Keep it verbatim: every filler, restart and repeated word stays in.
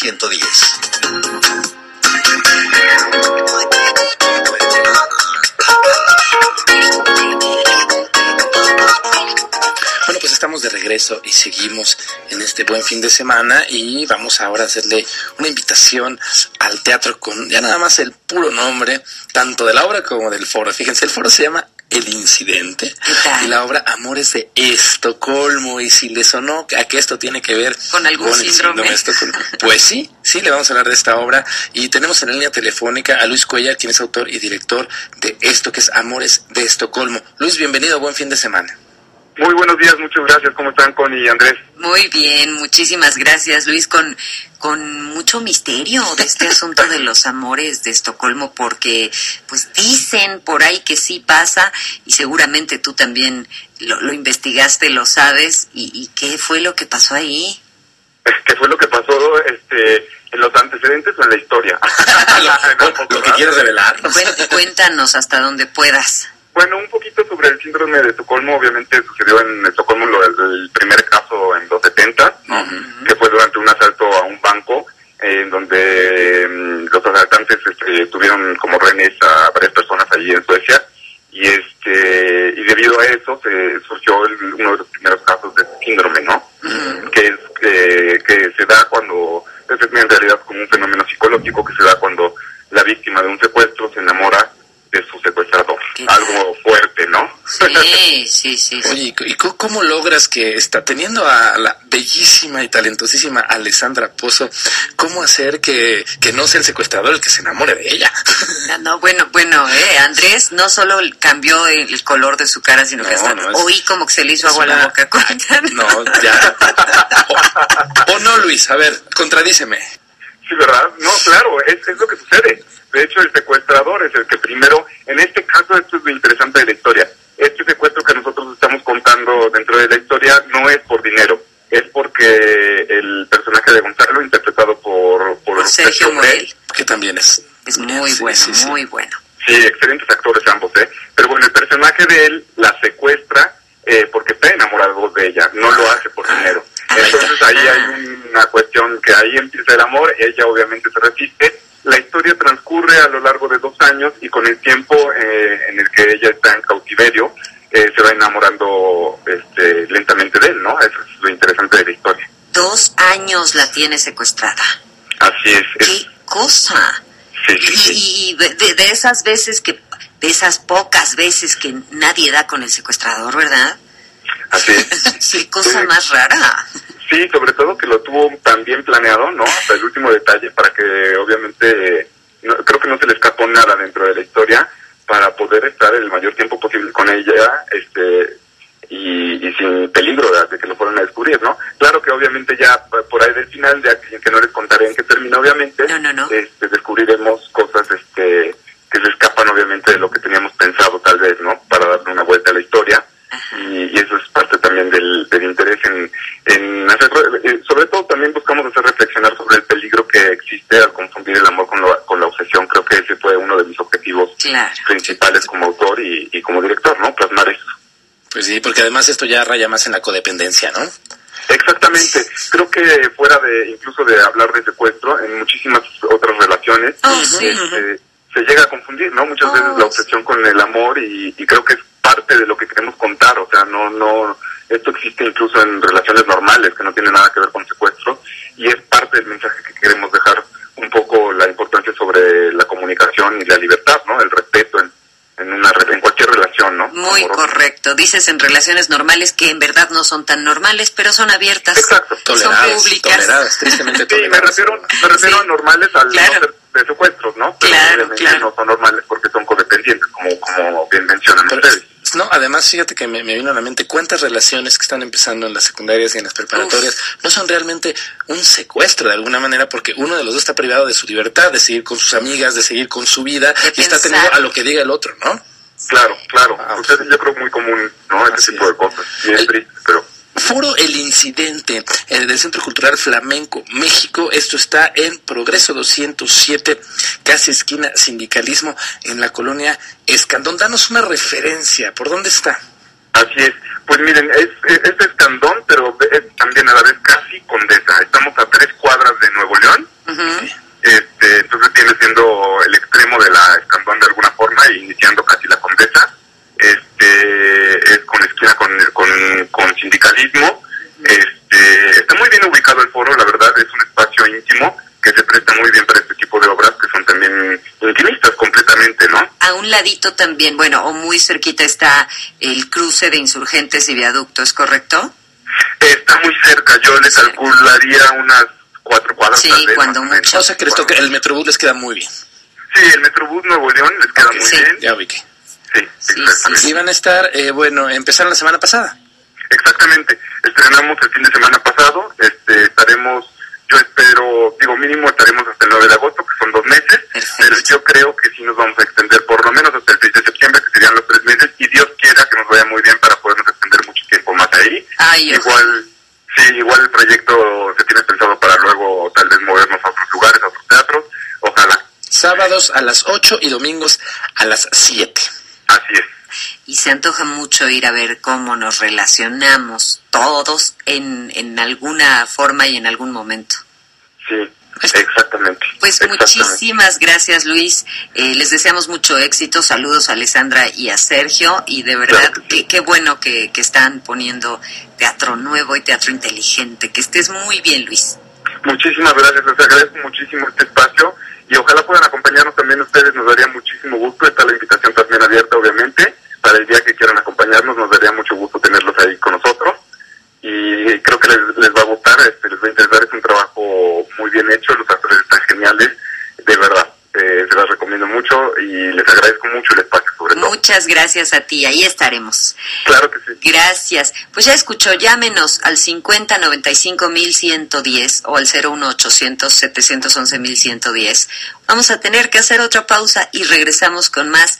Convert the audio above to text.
ciento diez. Bueno, pues estamos de regreso y seguimos en este buen fin de semana y vamos ahora a hacerle una invitación al teatro con ya nada más el puro nombre, tanto de la obra como del foro. Fíjense, el foro se llama El Incidente y la obra Amores de Estocolmo, y si le sonó a que esto tiene que ver con algún con síndrome, el síndrome de Estocolmo, pues sí, sí, le vamos a hablar de esta obra y tenemos en la línea telefónica a Luis Cuellar, quien es autor y director de esto que es Amores de Estocolmo. Luis, bienvenido, buen fin de semana. Muy buenos días, muchas gracias. ¿Cómo están, Connie y Andrés? Muy bien, muchísimas gracias, Luis, con con mucho misterio de este asunto de los amores de Estocolmo, porque pues dicen por ahí que sí pasa, y seguramente tú también lo, lo investigaste, lo sabes, y, y ¿qué fue lo que pasó ahí? ¿Qué fue lo que pasó este, en los antecedentes o en la historia? lo, lo, lo que quieres revelar. Cuéntanos hasta donde puedas. Bueno, un poquito sobre el síndrome de Estocolmo. Obviamente sucedió en Estocolmo lo, el, el primer caso en los setenta, ¿no? Uh-huh. Que fue durante un asalto a un banco, eh, en donde um, los asaltantes este, tuvieron como rehenes a varias personas allí en Suecia, y este y debido a eso se surgió el, uno de los primeros casos de este síndrome, ¿no? Uh-huh. Que es eh, que se da cuando, es en realidad como un fenómeno psicológico que se da cuando la víctima de un secuestro se enamora de su secuestrador. Algo fuerte, ¿no? Sí, sí, sí. sí. Oye, ¿y cómo logras que está teniendo a la bellísima y talentosísima Alessandra Pozo, cómo hacer que, que no sea el secuestrador el que se enamore de ella? No, no, bueno, bueno, eh, Andrés no solo cambió el color de su cara, sino no, que hasta no, es, oí como que se le hizo agua una... a la boca. Cuéntanos. No, ya. O, o no, Luis, a ver, contradíceme. Sí, ¿verdad? No, claro, es, es lo que sucede. De hecho, el secuestrador es el que primero, en este caso, esto es lo interesante de la historia. Este secuestro que nosotros estamos contando dentro de la historia no es por dinero, es porque el personaje de Gonzalo, interpretado por, por, por Sergio Morel, que también es... Es muy sí, bueno, sí, sí. muy bueno. Sí, excelentes actores ambos, ¿eh? Pero bueno, el personaje de él la secuestra eh, porque está enamorado de ella, no lo hace por dinero. Entonces ahí hay una cuestión que ahí empieza el amor, ella obviamente se resiste. La historia transcurre a lo largo de dos años y con el tiempo eh, en el que ella está en cautiverio, eh, se va enamorando este, lentamente de él, ¿no? Eso es lo interesante de la historia. Dos años la tiene secuestrada. Así es. ¡Qué es... cosa! Sí, sí, y sí. y de, de esas veces que, de esas pocas veces que nadie da con el secuestrador, ¿verdad? Así es. ¡Qué cosa sí. más rara! Sí, sobre todo que lo tuvo tan bien planeado, ¿no? Hasta el último detalle, para que obviamente, no, creo que no se le escapó nada dentro de la historia, para poder estar el mayor tiempo posible con ella, este, y, y sin peligro de, de que lo fueran a descubrir, ¿no? Claro que obviamente ya por ahí del final, ya que no les contaré en qué termina, obviamente, no, no, no. Este, descubriremos cosas, este, que se escapan obviamente de lo que teníamos pensado tal vez, ¿no? Para darle una vuelta a la historia. Y, y eso es parte también del, del interés en, en hacer, eh, sobre todo también buscamos hacer reflexionar sobre el peligro que existe al confundir el amor con, lo, con la obsesión. Creo que ese fue uno de mis objetivos claro. principales como autor y, y como director, ¿no? Plasmar eso. Pues sí, porque además esto ya raya más en la codependencia, ¿no? Exactamente. Creo que fuera de, incluso de hablar de secuestro, en muchísimas otras relaciones, oh, sí. este, se llega a confundir, ¿no? Muchas oh, veces la obsesión sí. con el amor y, y creo que es parte de lo que queremos contar, o sea, no, no, esto existe incluso en relaciones normales que no tiene nada que ver con secuestro y es parte del mensaje que queremos dejar un poco la importancia sobre la comunicación y la libertad, ¿no? El respeto en, en una en cualquier relación, ¿no? Muy amorosa. Correcto, dices en relaciones normales que en verdad no son tan normales, pero son abiertas. Exacto, toleradas, son públicas. Toleradas, tristemente toleradas. Sí, me refiero, me refiero sí. a normales al claro. no ser de secuestros, ¿no? Pero claro, obviamente claro. no son normales porque son codependientes, como, como bien mencionan pero, ustedes. No, además, fíjate que me, me vino a la mente cuántas relaciones que están empezando en las secundarias y en las preparatorias Uf. no son realmente un secuestro de alguna manera, porque uno de los dos está privado de su libertad, de seguir con sus amigas, de seguir con su vida, de y pensar. está teniendo a lo que diga el otro, ¿no? Claro, claro. Ah, Ustedes yo creo muy común, ¿no? Ese tipo es. de cosas. Y es triste, pero... Foro El Incidente, el del Centro Cultural Flamenco México. Esto está en Progreso doscientos siete, casi esquina Sindicalismo, en la colonia Escandón. Danos una referencia, ¿por dónde está? Así es. Pues miren, es, es, es Escandón, pero es también a la vez casi Condesa. Estamos a tres cuadras de Nuevo León, íntimo, que se presta muy bien para este tipo de obras, que son también intimistas completamente, ¿no? A un ladito también, bueno, o muy cerquita está el cruce de Insurgentes y Viaducto, ¿es correcto? Está muy cerca, yo le calcularía unas cuatro cuadras. Sí, tal vez, cuando mucho. O sea que les toca, el Metrobús les queda muy bien. Sí, el Metrobús Nuevo León les queda Okay, muy sí. bien. Ya ubiqué. Sí, Sí, exactamente. sí, Y van a estar, eh, bueno, empezaron la semana pasada. Exactamente. Estrenamos el fin de semana pasado, este, estaremos, yo espero, digo mínimo estaremos hasta el nueve de agosto, que son dos meses, Perfecto. pero yo creo que sí nos vamos a extender por lo menos hasta el seis de septiembre, que serían los tres meses, y Dios quiera que nos vaya muy bien para podernos extender mucho tiempo más ahí. Ay, igual, sí, igual el proyecto se tiene pensado para luego tal vez movernos a otros lugares, a otros teatros, ojalá. Sábados a las ocho y domingos a las siete. Así es. y se antoja mucho ir a ver cómo nos relacionamos todos en, en alguna forma y en algún momento. Sí, exactamente. Pues exactamente. muchísimas gracias, Luis. Eh, les deseamos mucho éxito. Saludos a Alessandra y a Sergio. Y de verdad, Claro que qué, qué bueno que, que están poniendo teatro nuevo y teatro inteligente. Que estés muy bien, Luis. Muchísimas gracias, les agradezco muchísimo este espacio y ojalá puedan acompañarnos también ustedes, nos daría muchísimo gusto. Está la invitación también abierta, obviamente, para el día que quieran acompañarnos, nos daría mucho gusto tenerlos ahí con nosotros y creo que les, les va a gustar, este, les va a interesar, es un trabajo muy bien hecho, los actores están geniales, de verdad, eh, se las recomiendo mucho y les agradezco mucho el espacio sobre todo. Muchas gracias a ti, ahí estaremos. Claro que sí. Gracias. Pues ya escuchó, llámenos al cincuenta noventa y cinco mil ciento diez o al cero uno ochocientos setecientos once mil ciento diez. Vamos a tener que hacer otra pausa y regresamos con más